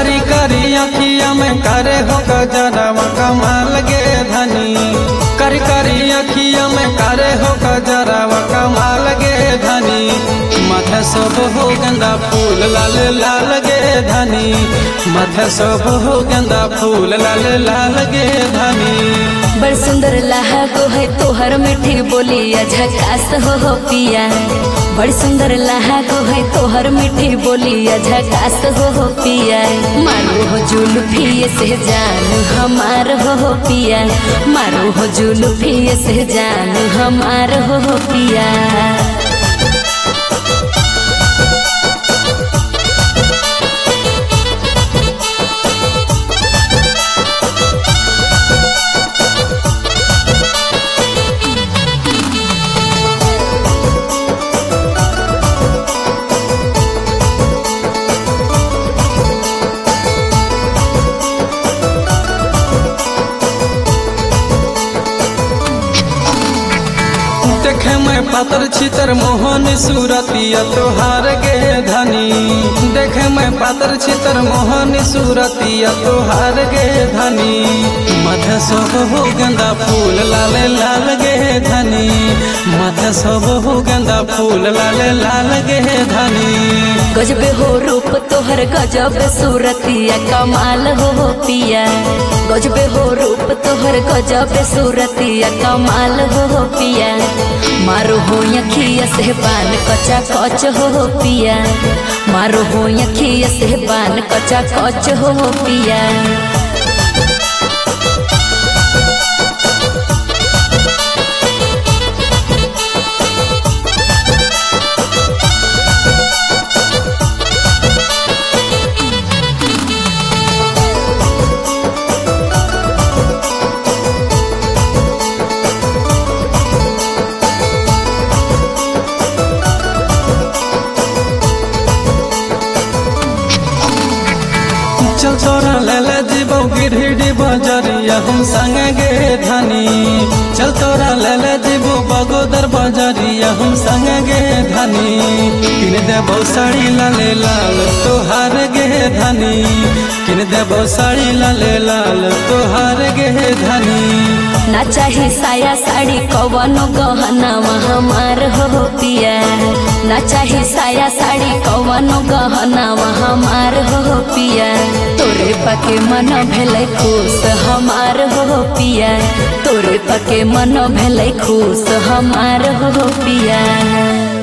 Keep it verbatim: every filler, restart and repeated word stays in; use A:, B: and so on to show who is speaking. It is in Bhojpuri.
A: करी करी अखिया में करे हो गजरवा कमाल गे धनी, करी करी अखिया में करे हो गजरवा कमाल गे धनी। माथे सब हो गेंदा फूल लाल लाल गे धनी, माथे सब हो गेंदा फूल लाल लाल गे धनी।
B: बड़ सुंदर लहागो है तोहर मीठी बोलिया झकास हो हो पिया, बड़ सुंदर लहागो है तोहर मीठी बोलिया झकास हो हो पिया। मारो हो जुल्फी से जान हमार हो हो पिया, मारो हो जुल्फी से जान हमार हो हो पिया।
A: देखे मैं पातर छितर मोहन सूरतिया तोहार गे धनी, देखे मैं पातर छितर मोहन सूरतिया तोहार गे धनी। माथे सब हो गेंदा फूल लाल लाल गे धनी, माथे सब हो गेंदा फूल लाल लाल गे धनी।
B: गजबे हो रूप तोहर गजब सूरतिया कमाल हो हो पिया, गजबे हो रूप तोहर गजब सूरतिया कमाल हो हो पिया। मारो हो अखिया से बान कचा कच हो हो पिया, मारो हो अखिया से बान कचा कच हो हो पिया।
A: चल तोरा लाला जीबो गिरहिडी बजरिया हम संग गे धनी, चल तोरा लाला जीबो बगोदर बजरिया हम संग गे धनी। किन देबो साड़ी लाले लाल तोहार गे धनी, किन देबो साड़ी लाले लाल तोहार गे धनी।
B: ना चाही साया साड़ी कवनो गहना हमार हो पिया, ना चाही साया साड़ी कवनो गहना हमार हो पिया। तोरे पके मन भेलै खुश हमार हो पिया, तोरे पके मन भेलै खुश हमार हो पिया।